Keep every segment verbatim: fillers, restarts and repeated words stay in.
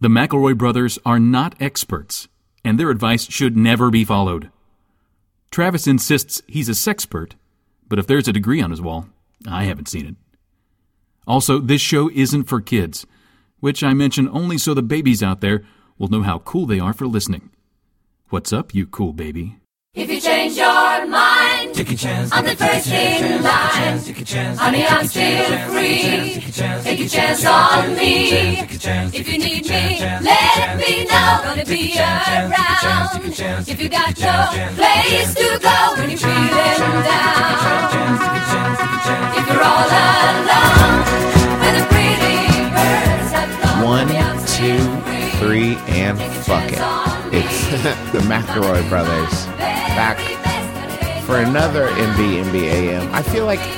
The McElroy brothers are not experts, and their advice should never be followed. Travis insists he's a sexpert, but if there's a degree on his wall, I haven't seen it. Also, this show isn't for kids, which I mention only so the babies out there will know how cool they are for listening. What's up, you cool baby? If you change your mind, take a chance. I'm the first in line. Honey, I'm still free. Take a chance on me. If you need me, let me know. Gonna be around. If you got no place to go when you're feeling down. If you're all alone, when the pretty birds have flown. One, two, three, and fuck it. It's the McElroy brothers back for another M B M B A M. I feel like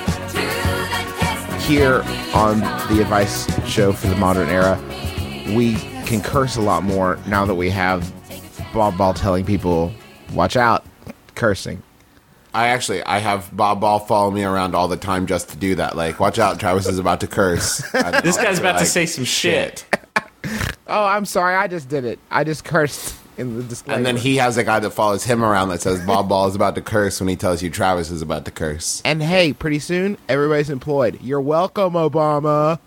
here on the advice show for the modern era, we can curse a lot more now that we have Bob Ball telling people, watch out, cursing. I actually, I have Bob Ball follow me around all the time just to do that. Like, watch out, Travis is about to curse. This guy's about like, to say some shit. Oh, I'm sorry, I just did it. I just cursed in the disclaimer. And then he has a guy that follows him around that says Bob Ball is about to curse when he tells you Travis is about to curse. And hey, pretty soon, everybody's employed. You're welcome, Obama.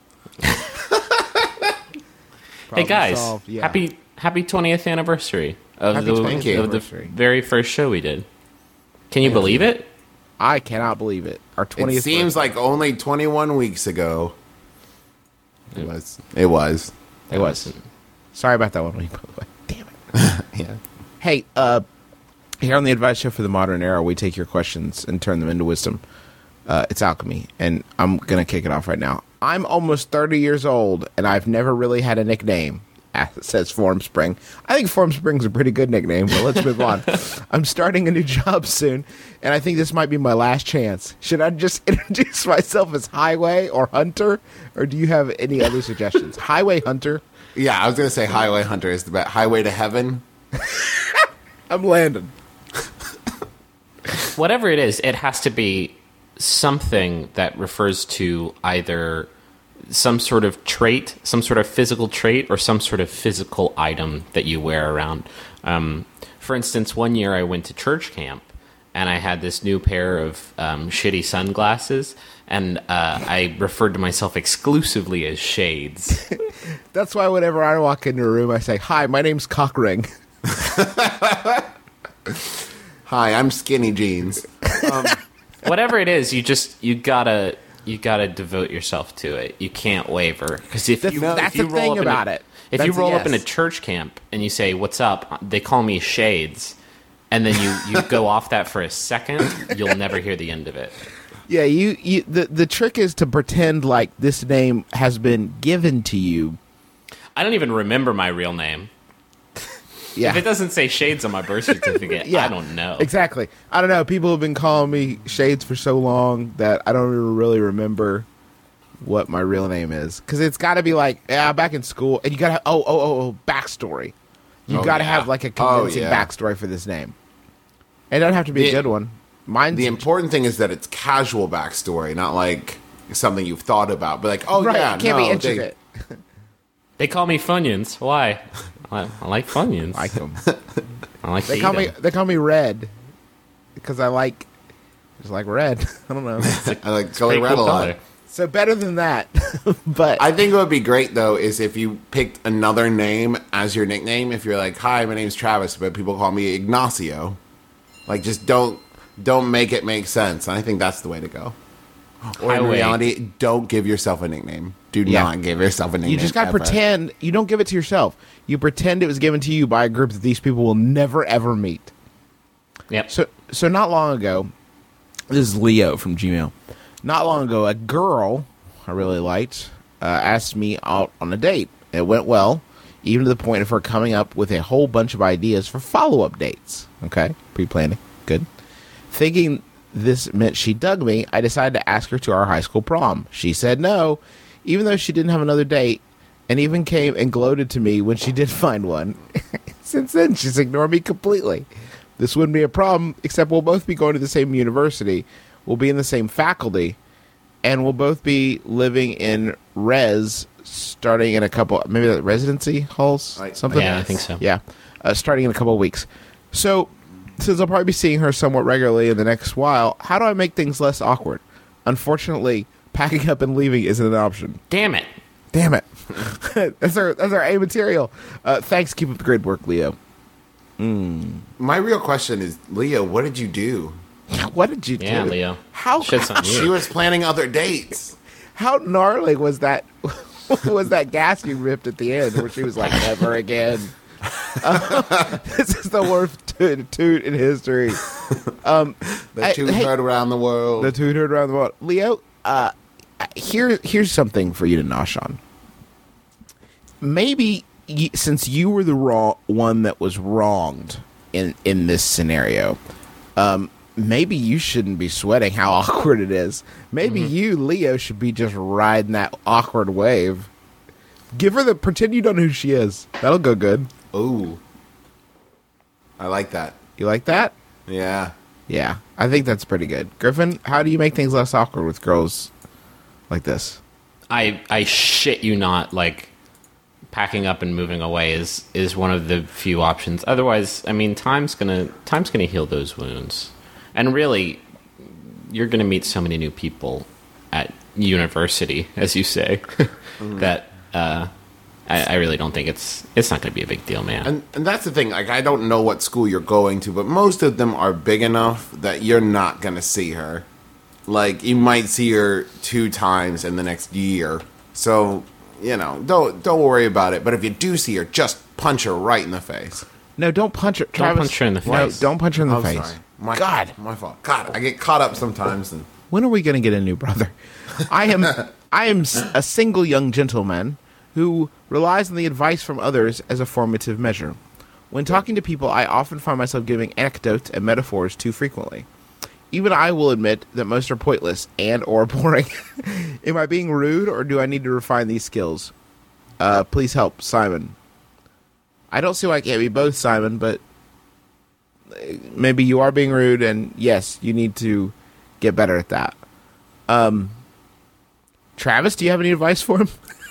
Hey guys, solved, yeah. happy happy twentieth anniversary of, Happy the, twentieth of the anniversary. very first show we did. Can you Thank believe you. it? I cannot believe it. Our twentieth. It seems like only twenty-one weeks ago. It was. It was. It was. Sorry about that one. By the way. Damn it. Yeah. Hey, uh, here on the Advice Show for the Modern Era, we take your questions and turn them into wisdom. Uh, it's alchemy, and I'm going to kick it off right now. I'm almost thirty years old, and I've never really had a nickname, says Formspring. I think Formspring's a pretty good nickname, but let's move on. I'm starting a new job soon, and I think this might be my last chance. Should I just introduce myself as Highway or Hunter, or do you have any other suggestions? Highway Hunter? Yeah, I was going to say Highway Hunter is the best. Highway to Heaven. I'm Landon. Whatever it is, it has to be something that refers to either some sort of trait, some sort of physical trait, or some sort of physical item that you wear around. Um, for instance, one year I went to church camp, and I had this new pair of um, shitty sunglasses, and uh, I referred to myself exclusively as Shades. That's why whenever I walk into a room, I say, "Hi, my name's Cockring." Hi, I'm Skinny Jeans. Um, Whatever it is, you just you gotta you gotta devote yourself to it. You can't waver, because if That's- you that's if you the roll thing up in about a, it. If That's you a roll up in a yes. church camp and you say "What's up?" they call me Shades, and then you, you go off that for a second, you'll never hear the end of it. Yeah, you, you. The the trick is to pretend like this name has been given to you. I don't even remember my real name. Yeah, If it doesn't say Shades on my birth certificate, yeah, I don't know. exactly. I don't know. People have been calling me Shades for so long that I don't even really remember what my real name is, because it's got to be like, yeah, back in school, and you got to oh oh oh oh backstory. You Oh, got to yeah. have like a Oh, convincing yeah. backstory for this name. It doesn't have to be The- a good one. Mine's the important thing is that it's casual backstory, not like something you've thought about. But like, oh right. yeah, it can't no, be intricate. They, They call me Funyuns. Why? I, I like Funyuns. Like them. I like They to call eat me. 'em. They call me Red because I like. Just like red. I don't know. I like Gully Pretty Red cool a lot. color. So better than that, but I think it would be great though is if you picked another name as your nickname. If you're like, "Hi, my name's Travis," but people call me Ignacio. Like, just don't don't make it make sense. And I think that's the way to go. Or in Highway. reality, don't give yourself a nickname. Do Yeah. not give yourself a nickname. you just got to ever. pretend. You don't give it to yourself. You pretend it was given to you by a group that these people will never ever meet. Yep. So so not long ago, this is Leo from Gmail. Not long ago, a girl I really liked uh, asked me out on a date. It went well, even to the point of her coming up with a whole bunch of ideas for follow-up dates. Okay, pre-planning, good. Thinking this meant she dug me, I decided to ask her to our high school prom. She said no, even though she didn't have another date, and even came and gloated to me when she did find one. Since then, she's ignored me completely. This wouldn't be a problem, except we'll both be going to the same university, we'll be in the same faculty, and we'll both be living in res, starting in a couple, maybe the residency halls, Right. something. Yeah, I think so. Yeah, uh, starting in a couple of weeks. So, since I'll probably be seeing her somewhat regularly in the next while, how do I make things less awkward? Unfortunately, packing up and leaving isn't an option. Damn it. Damn it. that's our that's our A material. Uh, thanks. Keep up the great work, Leo. My real question is, Leo, what did you do? What did you Yeah, do? Leo. How Shit's on She you. was planning other dates. how gnarly was that? Was that gas you ripped at the end where she was like, "Never again." Uh, this is the worst toot, toot in history. Um, The I- two hey- heard around the world. the toot heard around the world. Leo, uh, here here's something for you to nosh on. Maybe y since you were the wrong one that was wronged in in this scenario, um, maybe you shouldn't be sweating how awkward it is. Maybe you, Leo, should be just riding that awkward wave. Give her the pretend you don't know who she is. That'll go good. Ooh. I like that. You like that? Yeah. Yeah, I think that's pretty good. Griffin, how do you make things less awkward with girls like this? I I shit you not, like packing up and moving away is is one of the few options. Otherwise, I mean, time's gonna time's gonna heal those wounds. And really, you're gonna meet so many new people at university, as you say, that uh, I, I really don't think it's it's not gonna be a big deal, man. And and that's the thing. Like, I don't know what school you're going to, but most of them are big enough that you're not gonna see her. Like, you might see her two times in the next year. So, you know, don't don't worry about it. But if you do see her, just punch her right in the face. No, don't punch her. Travis. punch her in the No, face. don't punch her in the I'm face. sorry. My, God. my fault. God, I get caught up sometimes. And When are we going to get a new brother? I am I am s- a single young gentleman who relies on the advice from others as a formative measure. When talking to people, I often find myself giving anecdotes and metaphors too frequently. Even I will admit that most are pointless and or boring. Am I being rude, or do I need to refine these skills? Uh, please help, Simon. I don't see why I can't be both, Simon, but maybe you are being rude, and yes, you need to get better at that. Um, Travis, do you have any advice for him?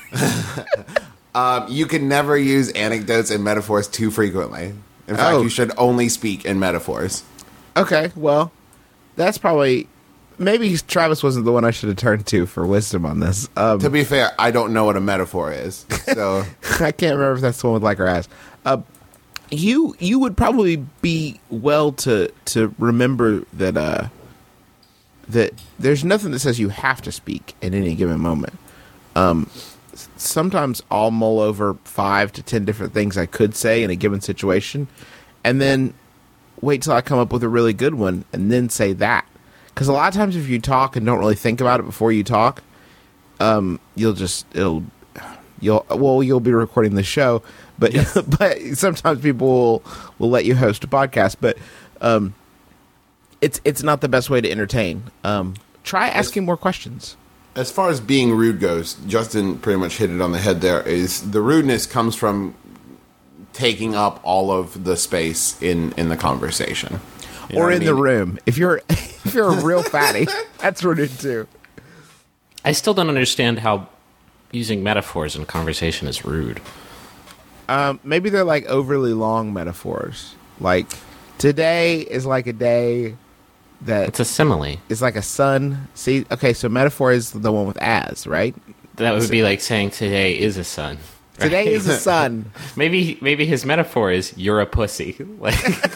um, you can never use anecdotes and metaphors too frequently. In fact, Oh. you should only speak in metaphors. Okay, well, that's probably... Maybe Travis wasn't the one I should have turned to for wisdom on this. Um, To be fair, I don't know what a metaphor is. So, I can't remember if that's the one with like her ass. Uh, you you would probably be well to to remember that uh, that there's nothing that says you have to speak at any given moment. Um, s- sometimes I'll mull over five to ten different things I could say in a given situation, and then wait till I come up with a really good one, and then say that. Because a lot of times, if you talk and don't really think about it before you talk, um, you'll just it'll you'll well you'll be recording the show, but but sometimes people will will let you host a podcast, but um, it's it's not the best way to entertain. Um, try asking more questions. as far as being rude goes, Justin pretty much hit it on the head there. Is the rudeness comes from taking up all of the space in, in the conversation. You know Or what I in the mean? room. If you're if you're a real fatty, that's rude too. I still don't understand how using metaphors in conversation is rude. Um, maybe they're like overly long metaphors. Like today is like a day that It's a simile. is like a sun. See, okay, so metaphor is the one with as, right? That would be like saying today is a sun. right? Today is a sun. Maybe maybe his metaphor is you're a pussy. Like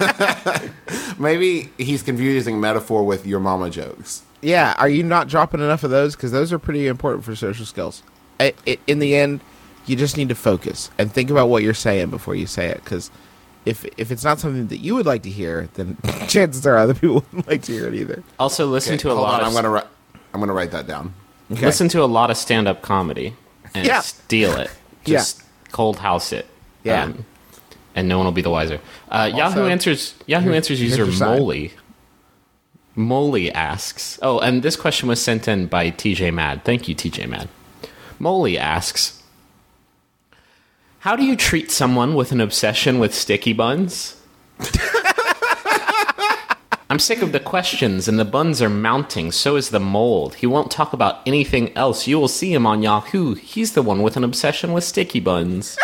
Maybe he's confusing metaphor with your mama jokes. Yeah, are you not dropping enough of those? Because those are pretty important for social skills. I, I, in the end, you just need to focus and think about what you're saying before you say it. Because if if it's not something that you would like to hear, then chances are other people wouldn't like to hear it either. also listen Okay, to a hold lot on, of I'm gonna ri- I'm gonna write that down. Okay. listen to a lot of stand up comedy and Yeah. steal it. Yeah. Just cold house it. Yeah. and no one will be the wiser. Uh, Yahoo Also, Answers Yahoo here's- Answers here's user your side. Molly. Molly asks, oh, and this question was sent in by T J Mad. Thank you, T J Mad. Molly asks, how do you treat someone with an obsession with sticky buns? I'm sick of the questions, and the buns are mounting. So is the mold. He won't talk about anything else. You will see him on Yahoo. He's the one with an obsession with sticky buns.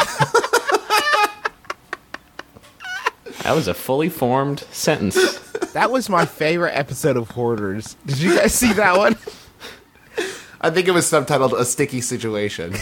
That was a fully formed sentence. That was my favorite episode of Hoarders. Did you guys see that one? I think it was subtitled "A Sticky Situation."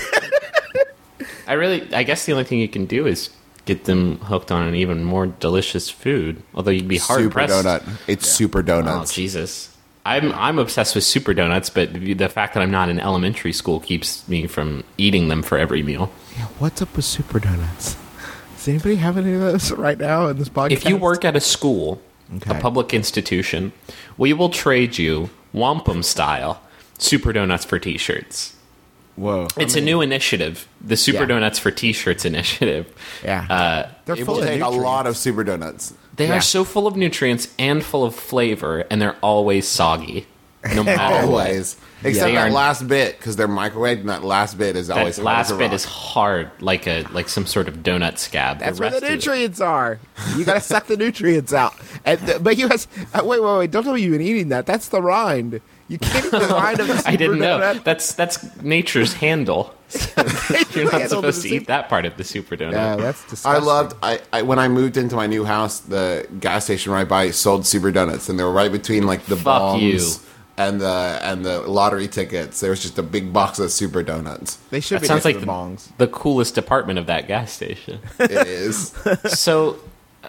I really, I guess the only thing you can do is get them hooked on an even more delicious food. Although you'd be hard Super pressed. donut. It's super Oh donuts. Jesus! I'm I'm obsessed with super donuts, but the fact that I'm not in elementary school keeps me from eating them for every meal. Yeah, what's up with Super Donuts? Does anybody have any of those right now in this podcast? If you work at a school, Okay. a public institution, we will trade you wampum style super donuts for T-shirts. Whoa. It's a new initiative, the Super Yeah. Donuts for T-shirts initiative. Yeah. Uh, They're It full will of take a nutrients. lot of super donuts. they Yeah. are so full of nutrients and full of flavor, and they're always soggy, no matter what. Always. Except They that are- last bit, because they're microwaved, and that last bit is always That hard last as a bit rock. is hard, like a like some sort of donut scab. That's the where rest the is- nutrients are. You gotta suck the nutrients out. And th- but you guys, uh, wait, wait, wait! Don't tell me you've been eating that. That's the rind. You can't eat the rind of the Super I didn't know. Donut. That's that's nature's handle. You're not Handle supposed the to soup. eat that part of the super donut. Yeah, that's I disgusting. loved. I, I when I moved into my new house, the gas station right by sold super donuts, and they were right between like the Fuck bombs you. and the and the lottery tickets. There was just a big box of super donuts. They should That be sounds next like to the, the bongs. the coolest department of that gas station. It is. So, uh,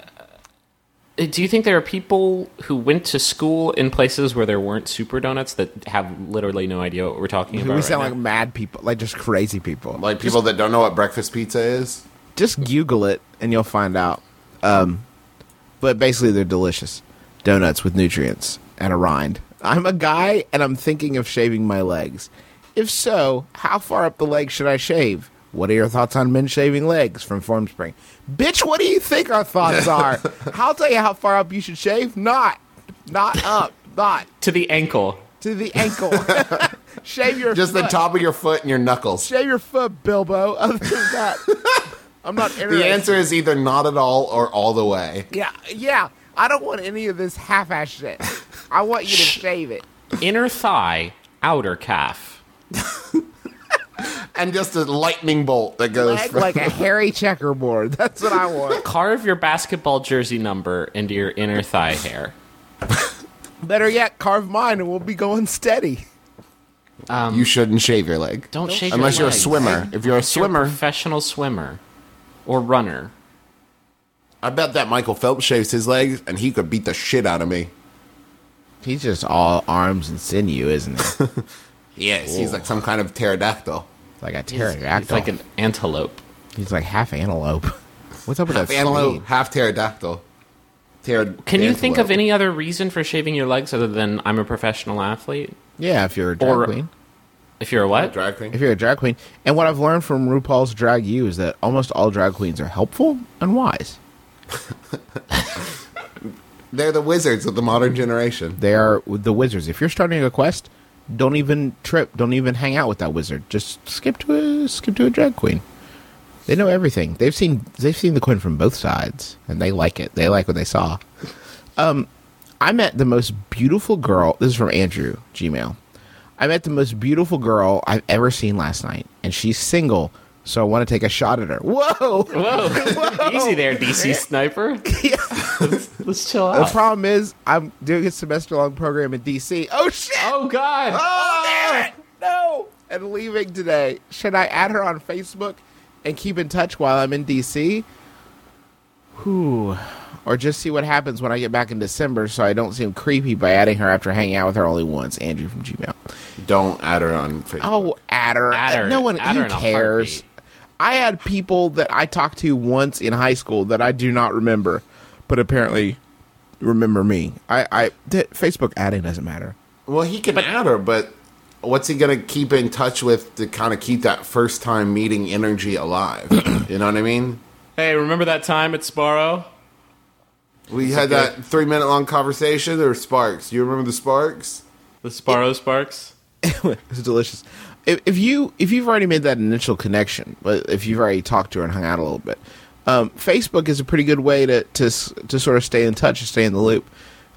do you think there are people who went to school in places where there weren't super donuts that have literally no idea what we're talking about? We right sound now? like mad people, like just crazy people. Like people that don't know what breakfast pizza is. Just Google it and you'll find out. Um, but basically, they're delicious donuts with nutrients and a rind. I'm a guy and I'm thinking of shaving my legs. If so, how far up the leg should I shave? What are your thoughts on men shaving legs from Formspring? Bitch, what do you think our thoughts are? I'll tell you how far up you should shave. Not. Not up. Not. to the ankle. To the ankle. Shave your Just the foot. top of your foot and your knuckles. Shave your foot, Bilbo. Other than that, I'm not interested. The answer is either not at all or all the way. Yeah, yeah. I don't want any of this half-ass shit. I want you to shave it. Inner thigh, outer calf. And just a lightning bolt that goes Leg from like a hairy checkerboard. That's what I want. Carve your basketball jersey number into your inner thigh hair. Better yet, carve mine and we'll be going steady. You shouldn't shave your leg. Don't shave Unless your you're a legs. swimmer. If you're a If you're a swimmer, professional swimmer or runner. I bet that Michael Phelps shaves his legs and he could beat the shit out of me. He's just all arms and sinew, isn't he? Yes, he's like some kind of pterodactyl. Like a He's, pterodactyl. he's like an antelope. He's like half antelope. What's up with Half that antelope, speed? half pterodactyl. Pterod- Can you think of antelope. any other reason for shaving your legs other than I'm a professional athlete? Yeah, if you're a drag Or- queen. If you're a what? drag queen? If you're a drag queen. And what I've learned from RuPaul's Drag U is that almost all drag queens are helpful and wise. They're the wizards of the modern generation. They are the wizards. If you're starting a quest, don't even trip. Don't even hang out with that wizard. Just skip to a skip to a drag queen. They know everything. They've seen they've seen the queen from both sides, and they like it. They like what they saw. Um, I met the most beautiful girl. This is from Andrew Gmail. I met the most beautiful girl I've ever seen last night, and she's single. So I want to take a shot at her. Whoa! Whoa. Easy there, D C sniper. let's, let's chill The out. problem is, I'm doing a semester long program in D C. Oh shit! Oh, God. Oh, damn it! No! And leaving today. Should I add her on Facebook and keep in touch while I'm in D C? Whew. Or just see what happens when I get back in December so I don't seem creepy by adding her after hanging out with her only once. Andrew from Gmail. Don't add her on Facebook. Oh, add her. Add her. No one Add her who in a cares. heartbeat. I had people that I talked to once in high school that I do not remember, but apparently remember me. I, I th- Facebook adding doesn't matter. Well, he can add her, but what's he going to keep in touch with to kind of keep that first time meeting energy alive? You know what I mean? Hey, remember that time at Sparrow? We had that three minute long conversation, or Sparks. You remember the Sparks? The Sparrow Sparks? It's delicious. If, if you if you've already made that initial connection, but if you've already talked to her and hung out a little bit, um, Facebook is a pretty good way to to s- to sort of stay in touch and stay in the loop.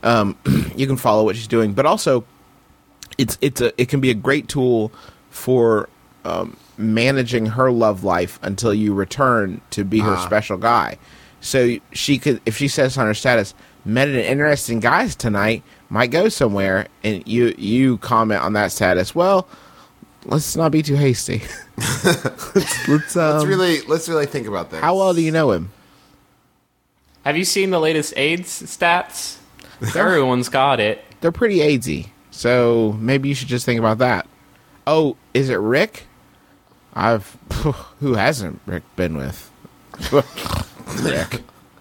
Um, you can follow what she's doing, but also it's it's a it can be a great tool for um, managing her love life until you return to be her Ah. special guy. So she could, if she says on her status, met an interesting guys tonight, might go somewhere, and you you comment on that status. Well, let's not be too hasty. let's let's, um, Let's really let's really think about this. how well do you know him? Have you seen the latest AIDS stats? Everyone's got it. They're pretty AIDSy, so maybe you should just think about that. Oh, is it Rick? I've who hasn't Rick been with? Rick.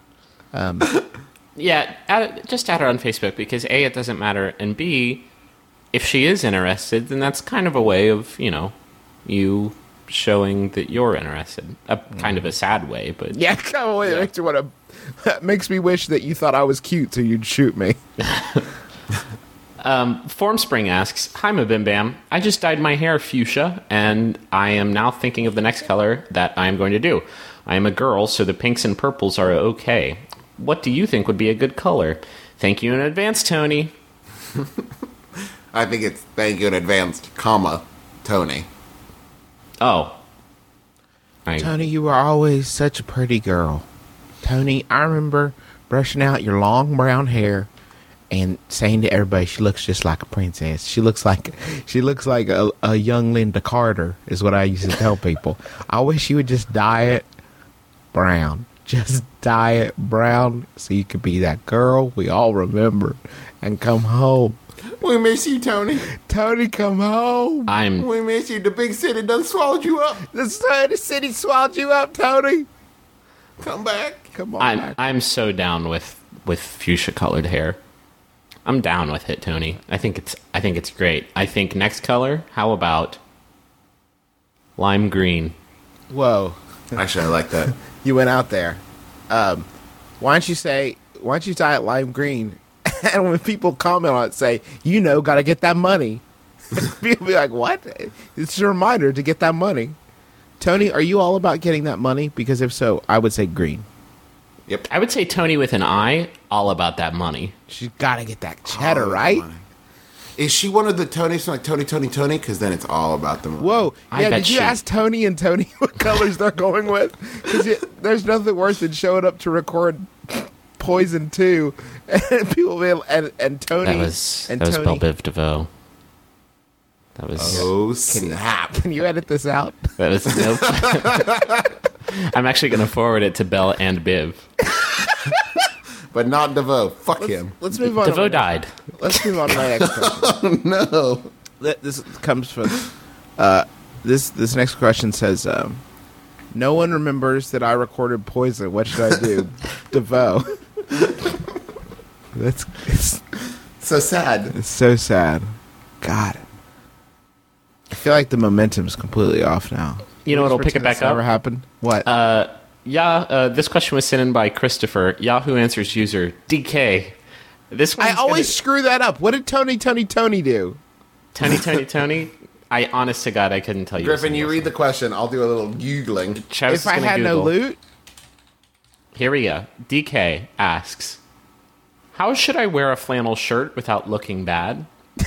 Yeah, add, just add her on Facebook because A, it doesn't matter, and B, if she is interested, then that's kind of a way of, you know, you showing that you're interested. A kind of a sad way, but Yeah, come on, it makes, me wanna, that makes me wish that you thought I was cute so you'd shoot me. Formspring asks, "Hi, Mabim Bam. I just dyed my hair fuchsia, and I am now thinking of the next color that I am going to do. I am a girl, so the pinks and purples are okay. What do you think would be a good color? Thank you in advance, Tony." I think it's thank you in advance, comma, Tony. Oh. I, Tony, you were always such a pretty girl. Tony, I remember brushing out your long brown hair and saying to everybody, she looks just like a princess. She looks like she looks like a, a young Linda Carter, is what I used to tell people. I wish you would just dye it brown. Just dye it brown so you could be that girl we all remember and come home. We miss you, Tony. Tony, come home. I'm We miss you. The big city done swallowed you up. The sun- the city swallowed you up, Tony. Come back. Come on I'm back. I'm so down with with fuchsia colored hair. I'm down with it, Tony. I think it's I think it's great. I think next color, how about lime green? Whoa. Actually, I like that. You went out there. Um, why don't you say, why don't you dye it lime green? And when people comment on it, say, you know, got to get that money. People be like, what? It's a reminder to get that money. Tony, are you all about getting that money? Because if so, I would say green. Yep. I would say Tony with an I, all about that money. She's got to get that cheddar, All about right? money. Is she one of the Tonys like Tony, Tony, Tony? Because then it's all about the money. Whoa. I Yeah, bet did you she- ask Tony and Tony what colors they're going with? Because there's nothing worse than showing up to record Poison two, and people be, and, and Tony That was and that was Tony. Belle Biv DeVoe. That was Oh, snap. Can you edit this out? that was nope. I'm actually going to forward it to Belle and Biv. But not DeVoe. Fuck him. Let's move on. to DeVoe my- died. Let's move on to my next question. No. Th- This comes from uh, this. This next question says, um, "No one remembers that I recorded Poison. What should I do?" DeVoe. That's it's, So sad. it's so sad. God, I feel like the momentum's completely off now. You know what'll Please pick it pretend back this never up? happened. What? Uh, yeah, uh, this question was sent in by Christopher, Yahoo Answers user D K. This I one's always gonna- screw that up. What did Tony, Tony, Tony do? Tony, Tony, Tony. I honest to God, I couldn't tell you. a Griffin, you single read the question. I'll do a little Googling. thing. Travis If is I gonna had no Google. loot, Here we go. D K asks, "How should I wear a flannel shirt without looking bad?"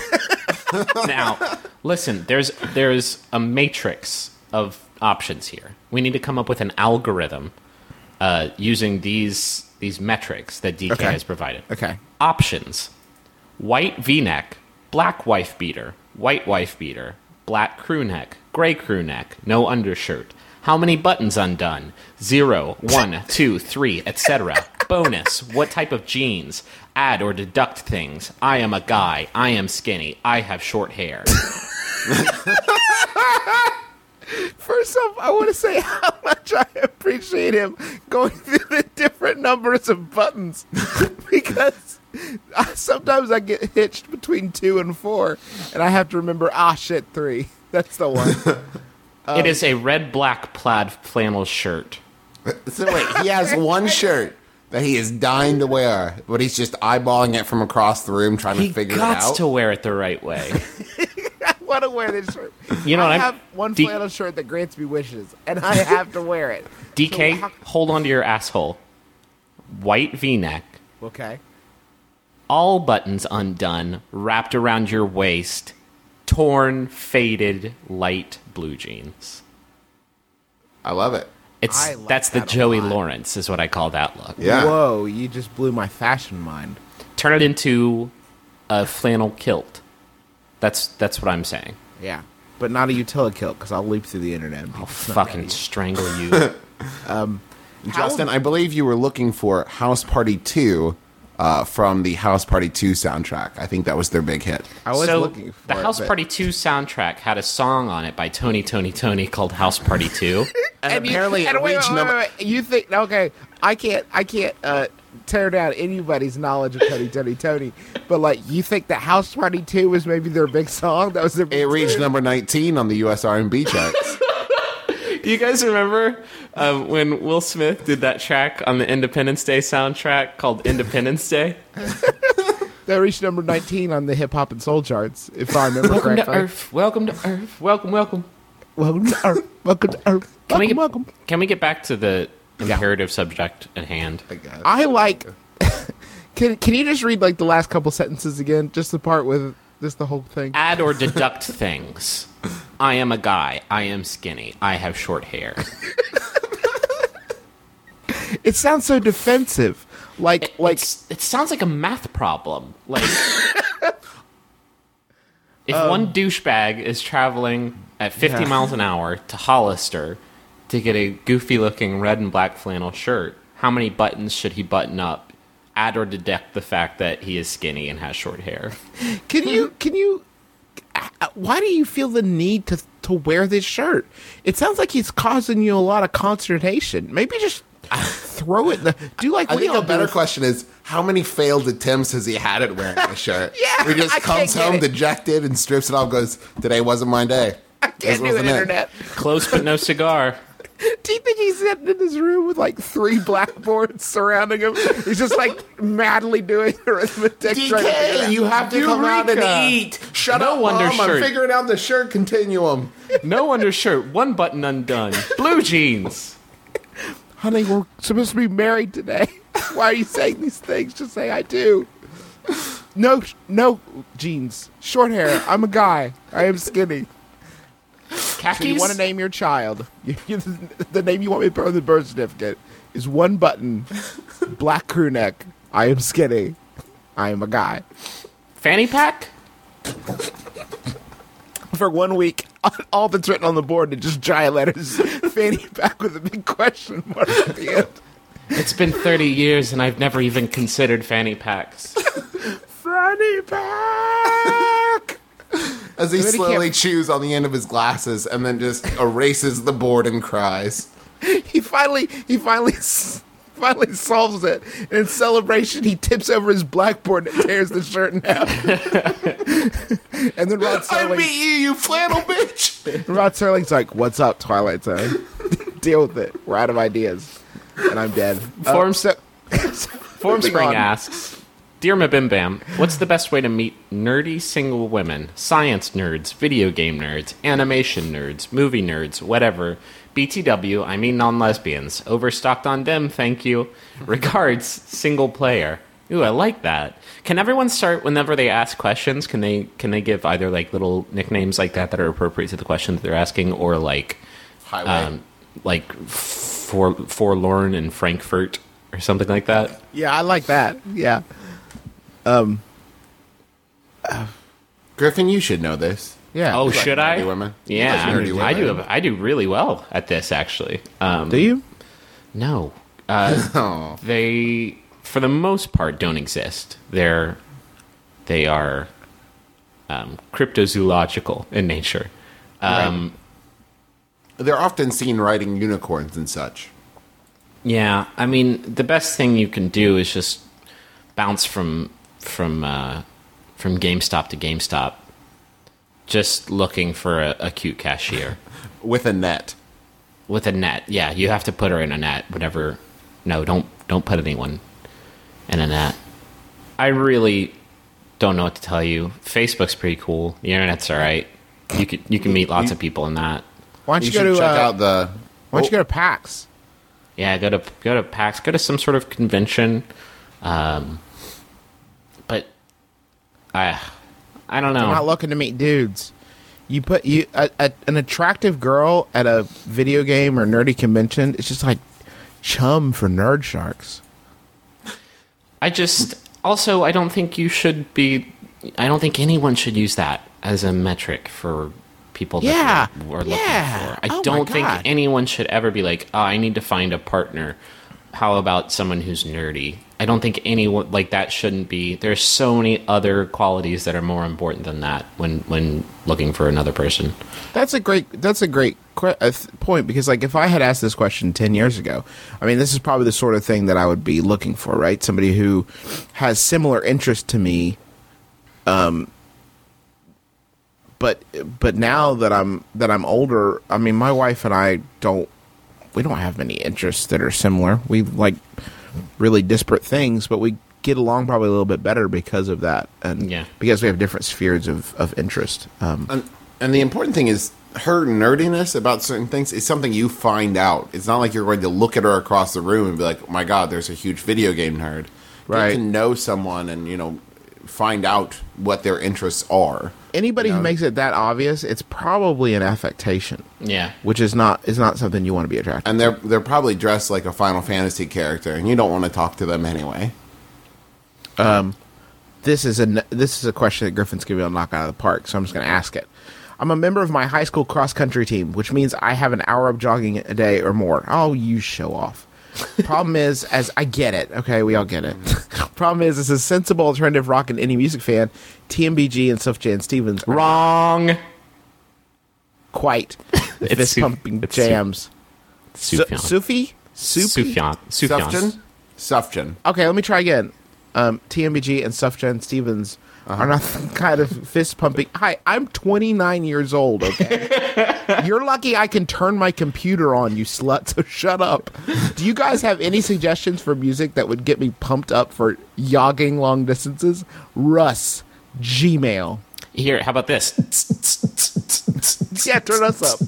Now, listen. There's there's a matrix of options here. We need to come up with an algorithm uh, using these these metrics that D K Okay. has provided. okay. Options: white V-neck, black wife beater, white wife beater, black crew neck, gray crew neck, no undershirt. How many buttons undone? Zero, one, two, three, et cetera. Bonus: what type of jeans? Add or deduct things. I am a guy. I am skinny. I have short hair. First off, I want to say how much I appreciate him going through the different numbers of buttons because I, sometimes I get hitched between two and four, and I have to remember, ah, shit, three. That's the one. It is a red black plaid flannel shirt. So wait, he has one shirt that he is dying to wear, but he's just eyeballing it from across the room trying He to figure it got out. to wear it the right way. I want to wear this shirt. You know I what I'm- have one D- flannel shirt that grants me wishes, and I have to wear it. D K, So how- hold on to your asshole. White V-neck, Okay. all buttons undone, wrapped around your waist, torn, faded, light blue jeans. I love it. It's I like that's the that a Joey lot. Lawrence is what I call that look. Yeah. Whoa, you just blew my fashion mind. Turn it into a flannel kilt. That's that's what I'm saying. Yeah. But not a utility kilt, because I'll leap through the internet. And I'll it's not fucking that easy. strangle you. Justin, I believe you were looking for House Party two uh, from the House Party two soundtrack. I think that was their big hit. I was so looking for the it, House but- Party two soundtrack had a song on it by Tony Tony Tony called House Party two. And, you- apparently and it wait, reached wait, number... wait, wait. You think okay? I can't. I can't uh, tear down anybody's knowledge of Tony, Tony, Tony. But like, you think that House Party Two was maybe their big song? That was their. Big It reached number nineteen on the U S R and B charts. You guys remember um, when Will Smith did that track on the Independence Day soundtrack called Independence Day? They reached number nineteen on the hip hop and soul charts, if I remember Welcome correctly. to Earth. Welcome to Earth. Welcome, welcome. Welcome to Earth. Welcome to Earth. Can we Welcome, get welcome. Can we get back to the imperative subject at hand? I like. Can Can you just read like the last couple sentences again? Just the part with just the whole thing. Add or deduct things. I am a guy. I am skinny. I have short hair. It sounds so defensive. Like It, like it's- it sounds like a math problem. Like if Um, one douchebag is traveling at fifty Yeah. miles an hour to Hollister to get a goofy-looking red and black flannel shirt, how many buttons should he button up? Add or deduct the fact that he is skinny and has short hair. Can you can you uh, why do you feel the need to to wear this shirt? It sounds like he's causing you a lot of consternation. Maybe just throw it in the do like I we think all a better do. question is, how many failed attempts has he had at wearing the shirt? Yeah, He just I can't comes get home it. dejected and strips it off, goes, today wasn't my day. I can't This do it, wasn't it." internet. Close but no cigar. Do you think he's sitting in his room with like three blackboards surrounding him? He's just like madly doing arithmetic. trying to figure it D out. K, you have to come out and Eureka. eat. Shut No up, wonder Mom. I'm shirt. figuring out the shirt continuum. No undershirt, one button undone. Blue jeans. Honey, we're supposed to be married today. Why are you saying these things? Just say I do. No, no jeans, short hair. I'm a guy. I am skinny. Khakis. So you want to name your child? You, you, the name you want me to put on the birth certificate is one button, black crew neck. I am skinny. I am a guy. Fanny pack? For one week, all that's written on the board is just giant letters. Fanny pack with a big question mark at the end. It's been thirty years and I've never even considered fanny packs. Fanny pack. As he And then he slowly can't- chews on the end of his glasses and then just erases the board and cries. He finally, he finally, s- finally solves it. And in celebration, he tips over his blackboard and tears the shirt in half. And then Rod I Serling, beat you, you flannel bitch! Rod Serling's like, "What's up, Twilight Zone? Deal with it. We're out of ideas." And I'm dead. Form- Uh, so, Formspring moving on. asks, Dear Mabim Bam, what's the best way to meet nerdy single women, science nerds, video game nerds, animation nerds, movie nerds, whatever? B T W, I mean non-lesbians. Overstocked on them, thank you. Regards, single player. Ooh, I like that. Can everyone start whenever they ask questions? Can they can they give either like little nicknames like that that are appropriate to the question that they're asking, or like Highway. um, like for forlorn in Frankfurt or something like that? yeah, I like that. Yeah. Griffin, you should know this. Yeah. Oh, like should I? nerdy women. Yeah, You like nerdy I do. women. I do really well at this, actually. Um, Do you? No, uh, Oh. they, for the most part, don't exist. They're, they are um, cryptozoological in nature. Um, They're often seen riding unicorns and such. Yeah, I mean, the best thing you can do is just bounce from from uh, from GameStop to GameStop, just looking for a, a cute cashier. With a net. With a net, yeah, you have to put her in a net. Whatever, no, don't don't put anyone in a net. I really don't know what to tell you. Facebook's pretty cool. The internet's all right. You can you can meet lots of people in that. Why don't You you, should go to check uh, out the... Why don't you go to PAX? Yeah, go to go to PAX, go to some sort of convention. Um, but I, I don't know. They're not looking to meet dudes. You put you a, a, an attractive girl at a video game or nerdy convention. It's just like chum for nerd sharks. I just also I don't think you should be. I don't think anyone should use that as a metric for people that Yeah, we're looking yeah. for. I Oh my don't think God. anyone should ever be like, oh, I need to find a partner. How about someone who's nerdy? I don't think anyone like that shouldn't be. There's so many other qualities that are more important than that when when looking for another person. That's a great. That's a great que- uh, th- point because, like, if I had asked this question ten years ago, I mean, this is probably the sort of thing that I would be looking for, right? Somebody who has similar interest to me. Um. But but now that I'm that I'm older, I mean, my wife and I don't. We don't have many interests that are similar. We like really disparate things, but we get along probably a little bit better because of that, and Yeah. because we have different spheres of, of interest. Um, And, and the important thing is her nerdiness about certain things is something you find out. It's not like you're going to look at her across the room and be like, oh my God, there's a huge video game nerd. Right. Get to know someone and, you know, find out what their interests are. Anybody You know? who makes it that obvious, it's probably an affectation, Yeah. which is not is not something you want to be attracted. And they're they're probably dressed like a Final Fantasy character, and you don't want to talk to them anyway. This is a this is a question that Griffin's going to be able to knock out of the park, so I'm just going to ask it. I'm a member of my high school cross country team, which means I have an hour of jogging a day or more. Oh, you show off. Problem is, as I get it, okay, we all get it. Problem is, as a sensible alternative rock and indie music fan, T M B G and Sufjan Stevens are Wrong. quite the It's fist Su- pumping it's Su- jams. Su- Sufjan. Sufi? Sufi? Sufjan. Sufjan. Sufjan? Sufjan. Okay, let me try again. Um, T M B G and Sufjan Stevens Uh-huh. are not the kind of fist pumping. Hi, I'm twenty-nine years old, okay? You're lucky I can turn my computer on, you slut, so shut up. Do you guys have any suggestions for music that would get me pumped up for jogging long distances? Russ, Gmail. Here, how about this? Yeah, turn us up.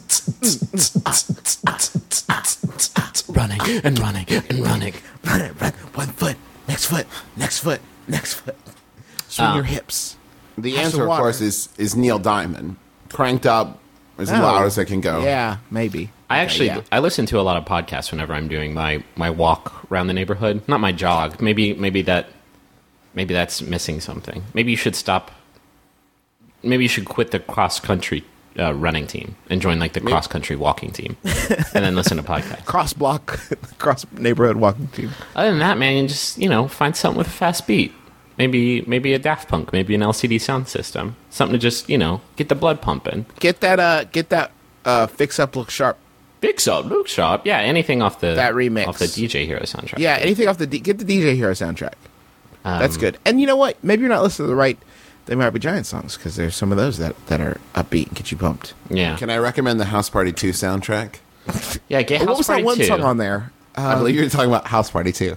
Running and running and running. Run it, run. One foot, next foot, next foot, next foot. Swing Um, your hips. The Have answer, some of water. course, is is Neil Diamond. Cranked up as Oh. loud as it can go. Yeah, maybe. I Okay, actually yeah. I listen to a lot of podcasts whenever I'm doing my, my walk around the neighborhood. Not my jog. Maybe maybe that maybe that's missing something. Maybe you should stop. Maybe you should quit the cross country uh, running team and join like the cross country walking team, and then listen to podcasts. cross block, cross neighborhood walking team. Other than that, man, you just you know find something with a fast beat. Maybe maybe a Daft Punk, maybe an L C D sound system, something to just you know get the blood pumping. Get that, uh, get that, uh, fix up, look sharp. Big Shop, Luke Shop, yeah, anything off the That remix. off the D J Hero soundtrack. Yeah, anything off the D- get the D J Hero soundtrack. Um, That's good. And you know what? Maybe you're not listening to the right. They might be Giant songs because there's some of those that that are upbeat and get you pumped. Yeah, Can I recommend the House Party two soundtrack? yeah. Get what House was Party that one two. song on there? I Um, believe you're talking about House Party two.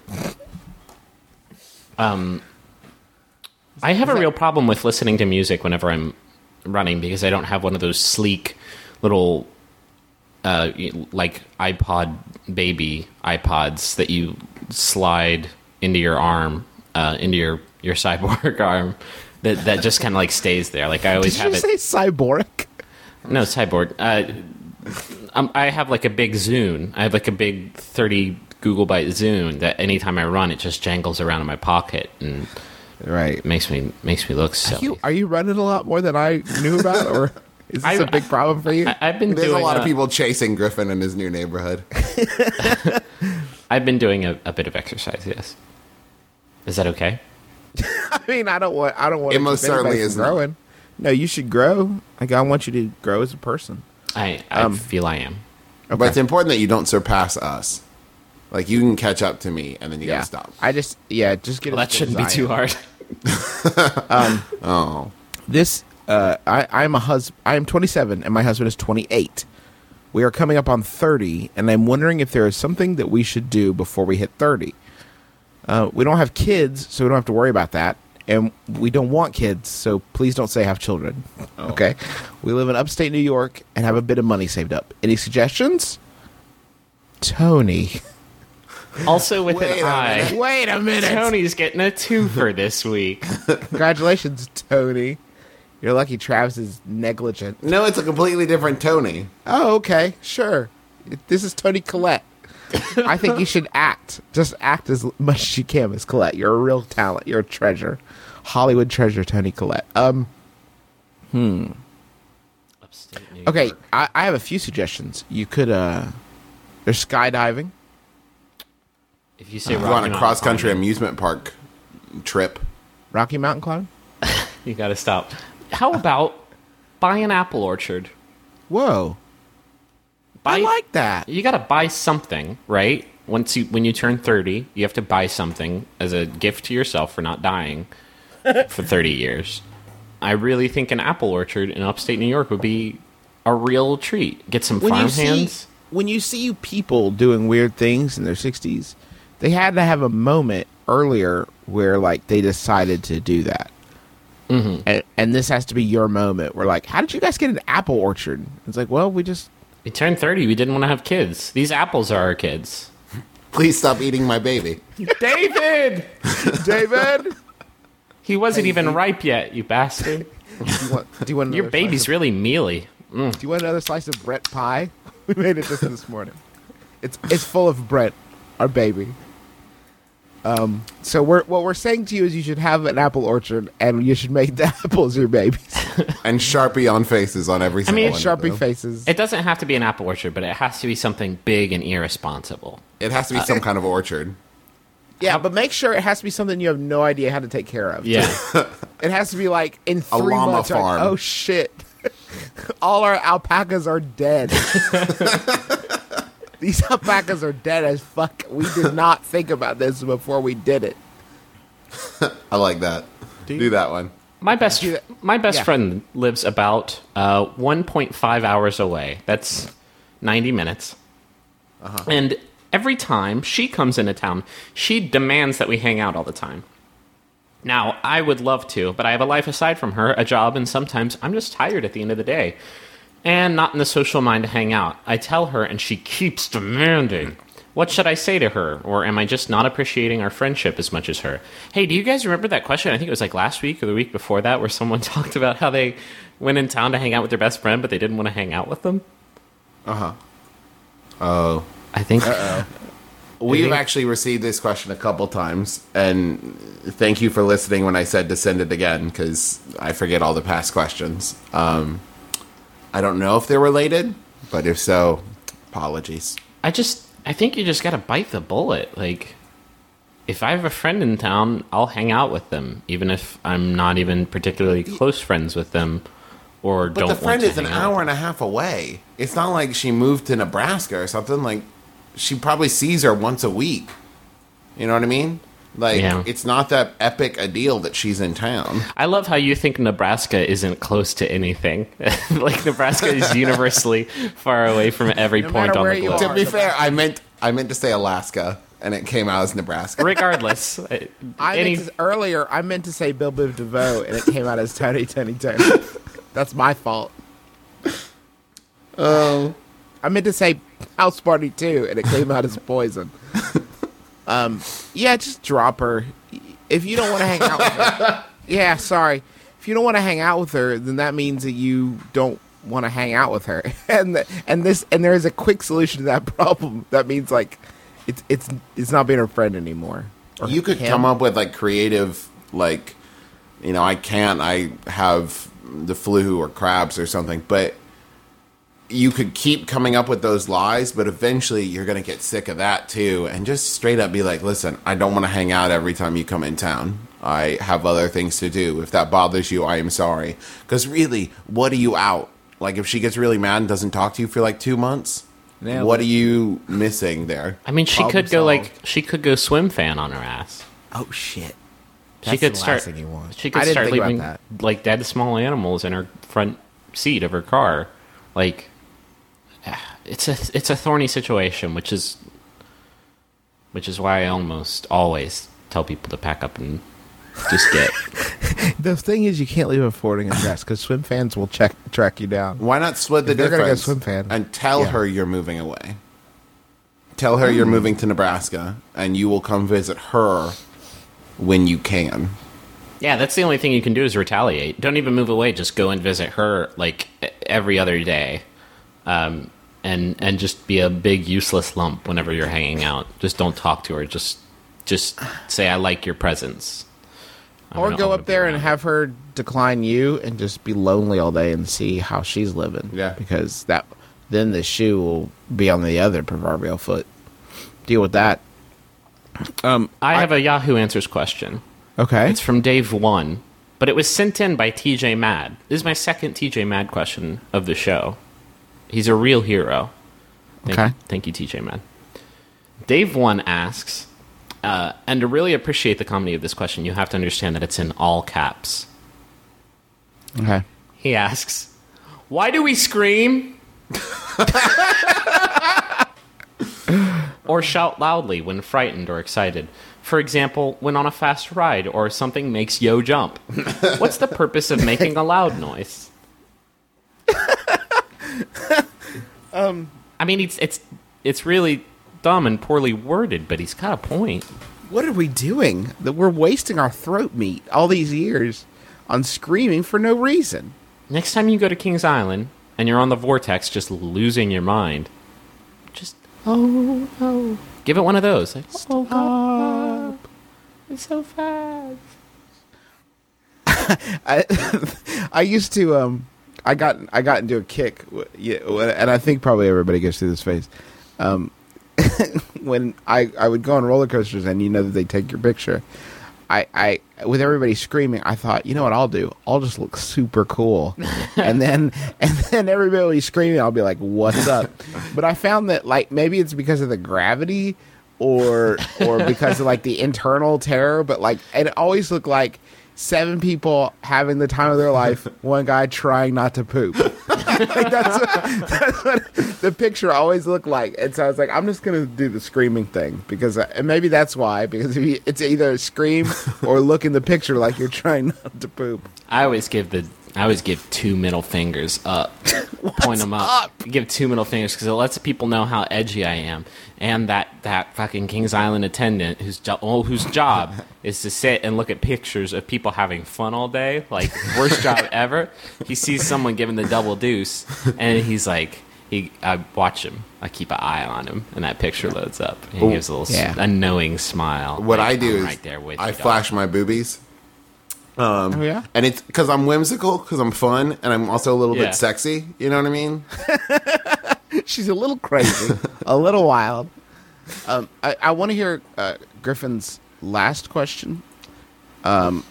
Um, I have a real problem with listening to music whenever I'm running because I don't have one of those sleek little, uh, y- like iPod baby iPods that you slide into your arm, uh, into your your cyborg arm. That that just kind of like stays there. Like I always Did have you it. say cyborg? No, cyborg. Uh, um, I have like a big Zune. I have like a big thirty Google Byte Zune that anytime I run, it just jangles around in my pocket and Right. it makes me makes me look Are silly. you, are you running a lot more than I knew about, or is this I- a big problem for you? I, I've been There's doing a lot uh, of people chasing Griffin in his new neighborhood. I've been doing a, a bit of exercise. Yes. Is that okay? I mean, I don't want. I don't want. It to most keep anybody certainly from is not. growing. No, you should grow. Like I want you to grow as a person. I I Um, feel I am. But it's important that you don't surpass us. Like, you can catch up to me, and then you Yeah. gotta stop. I just yeah, just get. Well, as that good shouldn't be as I too am. hard. Oh. This uh, I I'm a hus. I am twenty-seven, and my husband is twenty-eight. We are coming up on thirty, and I'm wondering if there is something that we should do before we hit thirty. Uh, we don't have kids, so we don't have to worry about that. And we don't want kids, so please don't say have children. Okay? We live in upstate New York and have a bit of money saved up. Any suggestions? Tony. Also with Wait an a I. minute. Wait a minute. Tony's getting a twofer this week. Congratulations, Tony. You're lucky Travis is negligent. No, it's a completely different Tony. Oh, okay. Sure. This is Tony Collette. I think you should act. Just act as much as you can, Miss Collette. You're a real talent. You're a treasure. Hollywood treasure, Tony Collette. Um, Upstate New okay, York. I, I have a few suggestions. You could, uh, there's skydiving. If you say Go Rocky on a Mountain cross-country climbing, amusement park trip. Rocky Mountain climb? you got to stop. How about buy an apple orchard? Whoa. Buy, I like that. You got to buy something, right? Once you when you turn thirty, you have to buy something as a gift to yourself for not dying for thirty years. I really think an apple orchard in upstate New York would be a real treat. Get some When farm you see hands. when you see people doing weird things in their sixties, they had to have a moment earlier where like they decided to do that. Mm-hmm. And, and this has to be your moment. Where like, how did you guys get an apple orchard? It's like, well, we just We turned thirty. We didn't want to have kids. These apples are our kids. Please stop eating my baby. David! David. He wasn't even ripe yet, you bastard. do you want, do you want Your another baby's slice really mealy. of, do you want another slice of Brett pie? We made it this this morning. It's it's full of Brett, our baby. Um. So we're what we're saying to you is you should have an apple orchard and you should make the apples your babies. And Sharpie on faces on every single mean, one. of Sharpie them. faces. It doesn't have to be an apple orchard, but it has to be something big and irresponsible. It has to be some kind of orchard. Yeah, but make sure it has to be something you have no idea how to take care of. Yeah. It has to be like in three llama months. you're like, farm. oh shit! All our alpacas are dead. These alpacas are dead as fuck. We did not think about this before we did it. I like that. Do Do, you? that one. My best, Do that. my best Yeah. friend lives about uh, one point five hours away. That's ninety minutes. Uh-huh. And every time she comes into town, she demands that we hang out all the time. Now, I would love to, but I have a life aside from her, a job, and sometimes I'm just tired at the end of the day and not in the social mind to hang out. I tell her, and she keeps demanding. What should I say to her? Or am I just not appreciating our friendship as much as her? Hey, do you guys remember that question? I think it was like last week or the week before that where someone talked about how they went in town to hang out with their best friend, but they didn't want to hang out with them? Oh. I think... We've think- actually received this question a couple times, and thank you for listening when I said to send it again, because I forget all the past questions. Um, I don't know if they're related, but if so, apologies. I just... I think you just gotta bite the bullet. Like, if I have a friend in town, I'll hang out with them, even if I'm not even particularly close friends with them, or But don't the want friend to is an hang out hour with and a half away. It's not like she moved to Nebraska or something. Like, she probably sees her once a week. You know what I mean? Like, Yeah. it's not that epic a deal that she's in town. I love how you think Nebraska isn't close to anything. Like, Nebraska is universally far away from every No point matter on where the you globe. are. To be fair, I meant I meant to say Alaska, and it came out as Nebraska. Regardless, uh, I any, meant to, earlier I meant to say Bill Biv DeVoe, and it came out as Tony Tony Tony. That's my fault. Oh, I meant to say House Party too, and it came out as Poison. Um, yeah, just drop her. If you don't want to hang out with her, yeah, sorry. If you don't want to hang out with her, then that means that you don't want to hang out with her. And the, and this and there is a quick solution to that problem. That means like it's it's it's not being her friend anymore. Or you could him. come up with like creative, like, you know, I can't. I have the flu or crabs or something, but you could keep coming up with those lies, but eventually you're going to get sick of that too, and just straight up be like, listen, I don't want to hang out every time you come in town. I have other things to do. If that bothers you, I am sorry. Because really, what are you out? Like, if she gets really mad and doesn't talk to you for like two months, Nailed what it. are you missing there? I mean, she Problem could go solved. like she could go swim fan on her ass. Oh shit! She That's could the start. last thing you want. She could I didn't start think about leaving that. like dead small animals in her front seat of her car. Like, it's a it's a thorny situation, which is which is why I almost always tell people to pack up and just get. The thing is, you can't leave a forwarding address because swim fans will check track you down. Why not split the If they're gonna go difference swim fan, and tell yeah. her you're moving away? Tell her you're moving to Nebraska, and you will come visit her when you can. Yeah, that's the only thing you can do is retaliate. Don't even move away. Just go and visit her like every other day, um, and and just be a big useless lump whenever you're hanging out. Just don't talk to her. Just just say I like your presence. I'm Or gonna- go I'm up gonna be there and around. have her decline you and just be lonely all day and see how she's living. Yeah. Because that then the shoe will be on the other proverbial foot. Deal with that. Um, I have a Yahoo Answers question. okay. It's from Dave One, but it was sent in by T J Mad. This is my second T J Mad question of the show. He's a real hero. Thank Okay. You, thank you, T J Mad. Dave One asks, uh, and to really appreciate the comedy of this question, you have to understand that it's in all caps. Okay. He asks, "Why do we scream?" Or shout loudly when frightened or excited. For example, when on a fast ride or something makes yo jump. What's the purpose of making a loud noise? um, I mean, it's it's it's really dumb and poorly worded, but he's got a point. What are we doing? That we're wasting our throat meat all these years on screaming for no reason. Next time you go to Kings Island and you're on the vortex, just losing your mind, just oh no, give it one of those. Like, oh God, it's so fast. I I used to um I got I got into a kick w- yeah, and I think probably everybody goes through this phase. Um, when I, I would go on roller coasters and you know that they take your picture, I, I with everybody screaming, I thought, you know what I'll do? I'll just look super cool, and then and then everybody screaming, I'll be like, what's up? But I found that like maybe it's because of the gravity, or or because of like the internal terror, but like it always looked like seven people having the time of their life, one guy trying not to poop. Like that's, what, that's what the picture always looked like. And so I was like, I'm just going to do the screaming thing. because I, And maybe that's why. Because if you, it's either scream or look in the picture like you're trying not to poop. I always give the I always give two middle fingers up. Point them up. up? Give two middle fingers because it lets people know how edgy I am. And that, that fucking Kings Island attendant whose jo- oh, whose job is to sit and look at pictures of people having fun all day, like worst job ever. He sees someone giving the double deuce, and he's like, he. I watch him. I keep an eye on him, and that picture loads up. And he gives a little Yeah. s- a knowing smile. What like, I do I'm is right there with I you, dog. flash my boobies. Um, Oh, yeah? And it's because I'm whimsical, because I'm fun, and I'm also a little Yeah. bit sexy. You know what I mean? She's a little crazy, a little wild. Um, I, I want to hear uh, Griffin's last question. Um,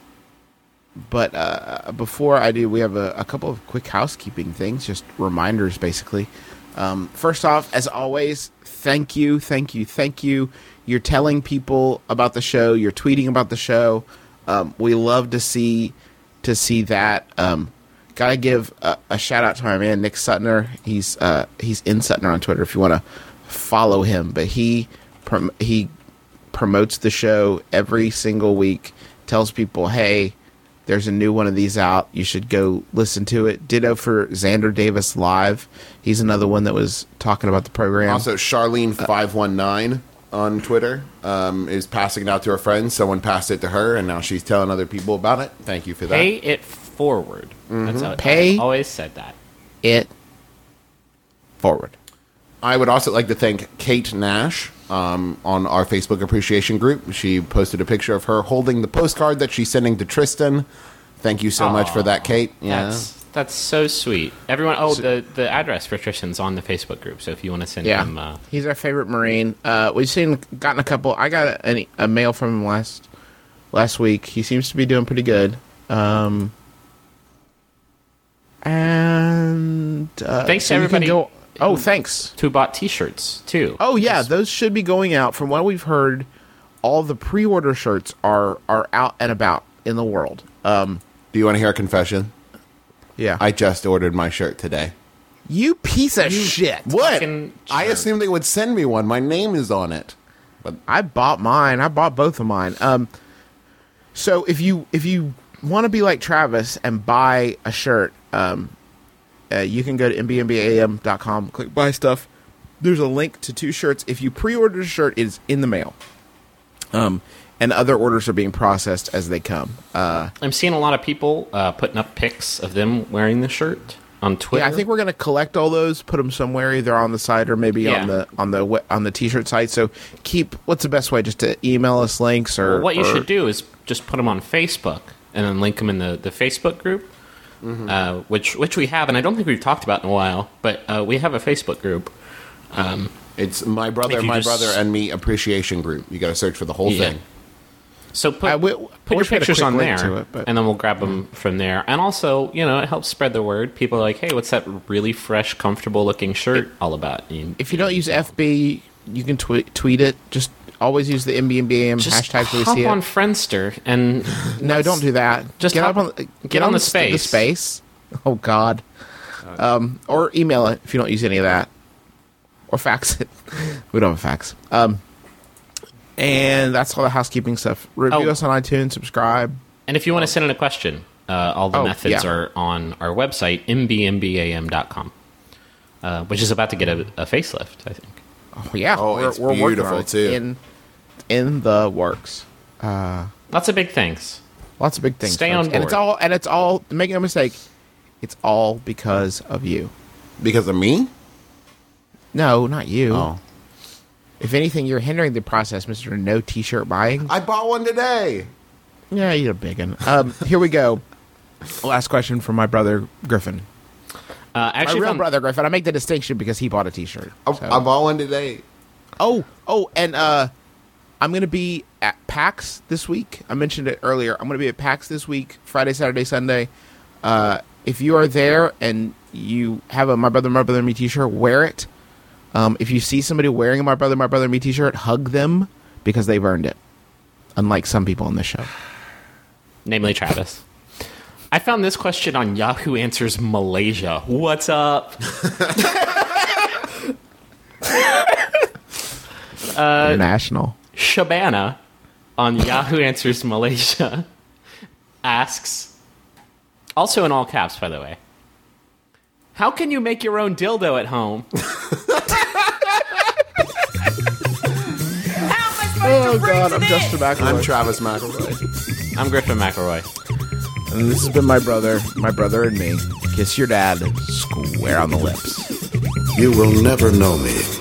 but uh, before I do, we have a, a couple of quick housekeeping things, just reminders, basically. Um, first off, as always, thank you, thank you, thank you. You're telling people about the show. You're tweeting about the show. Um, we love to see to see that. Um, gotta give a, a shout out to my man Nick Sutner. He's uh, he's in Sutner on Twitter if you want to follow him. But he prom- he promotes the show every single week. Tells people, hey, there's a new one of these out. You should go listen to it. Ditto for Xander Davis Live. He's another one that was talking about the program. Also, Charlene five one nine on Twitter um, is passing it out to her friends. Someone passed it to her, and now she's telling other people about it. Thank you for that. Pay it forward. That's how Pay- I've always said that. it forward. I would also like to thank Kate Nash um, on our Facebook appreciation group. She posted a picture of her holding the postcard that she's sending to Tristan. Thank you so much for that, Kate. Yeah. That's that's so sweet. Everyone, oh, the, the address for Tristan's on the Facebook group. So if you want to send Yeah, him, uh, he's our favorite Marine. Uh, we've seen gotten a couple. I got a, a mail from him last last week. He seems to be doing pretty good. Um, and uh, Thanks so to you can everybody go- oh, who- thanks. who bought T-shirts too. Oh yeah, those should be going out. From what we've heard, all the pre-order shirts are are out and about in the world. Um, Do you want to hear a confession? yeah, I just ordered my shirt today. you piece of shit. What? Fucking I shirt. assumed they would send me one. My name is on it. I bought mine. I bought both of mine. Um, so if you if you want to be like Travis and buy a shirt, um, uh, you can go to m b m b a m dot com, click buy stuff, there's a link to two shirts. If you pre-order a shirt, it's in the mail. Um, and other orders are being processed as they come. Uh, I'm seeing a lot of people uh, putting up pics of them wearing the shirt on Twitter. yeah, I think we're going to collect all those, put them somewhere, either on the site or maybe Yeah. on the on the we- on the t-shirt site. So keep. What's the best way? Just to email us links or Well, what you or- should do is just put them on Facebook and then link them in the, the Facebook group, Mm-hmm. uh, which which we have, and I don't think we've talked about in a while, but uh, we have a Facebook group. Um, It's my brother, If you my just- brother, and me appreciation group. You got to search for the whole Yeah. thing. so put, I wi- I put your wish we had a pictures quick on link there, to it, but- and then we'll grab them from there. And also, you know, it helps spread the word. People are like, hey, what's that really fresh, comfortable-looking shirt all about? And If you don't use F B, you can tweet tweet it. Just always use the M B M B A M just hashtag so we hop see on it. Friendster and No, don't do that. Just get hop- up on the- get on the s- The space. space. Oh God. Um, or email it if you don't use any of that, or fax it. We don't have a fax. Um, and that's all the housekeeping stuff. Review Oh. us on iTunes. Subscribe. And if you want to send in a question, uh, all the Oh, methods yeah. are on our website, m b m b a m dot com, uh, which is about to get a, a facelift, I think. Oh yeah. Oh, we're, it's we're working beautiful, on it. too. In in the works. Lots of big things. Lots of big things. Stay folks. on And it's board. all. And it's all. Make no mistake. It's all because of you. Because of me? No, not you. Oh. If anything, you're hindering the process, Mister No T-shirt buying. I bought one today. Yeah, you're a big one. Um, here we go. Last question from my brother Griffin. Uh, My actually, real found- brother Griffin. I make the distinction because he bought a T-shirt. I, So- I bought one today. Oh, oh, and uh, I'm going to be at PAX this week. I mentioned it earlier. I'm going to be at PAX this week, Friday, Saturday, Sunday. Uh, if you are there and you have a My Brother, My Brother, Me T-shirt, wear it. Um, if you see somebody wearing a My Brother, My Brother, Me T-shirt, hug them because they've earned it. Unlike some people on this show. namely Travis. I found this question on Yahoo Answers Malaysia. What's up? International. Shabana on Yahoo Answers Malaysia asks, also in all caps, by the way, how can you make your own dildo at home? Oh, God, I'm Justin McElroy. I'm Travis McElroy. I'm Griffin McElroy. And this has been my brother, my brother and me. Kiss your dad square on the lips. You will never know me